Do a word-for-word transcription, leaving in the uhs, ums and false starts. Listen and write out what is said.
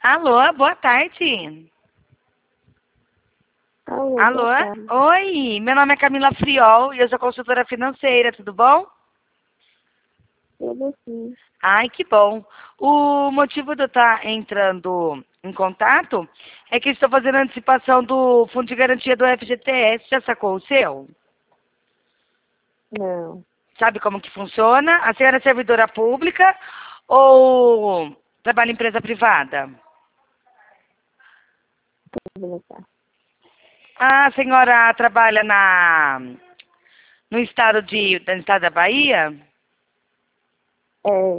Alô, boa tarde. Alô, Alô? boa tarde. Oi, meu nome é Camila Friol e eu sou consultora financeira, tudo bom? Tudo sim. Ai, que bom. O motivo de eu estar entrando em contato é que estou fazendo a antecipação do Fundo de Garantia do F G T S. Já sacou o seu? Não, Sabe como que funciona? A senhora é servidora pública ou trabalha em empresa privada? pública. A senhora trabalha na, no estado de, no estado da Bahia? É,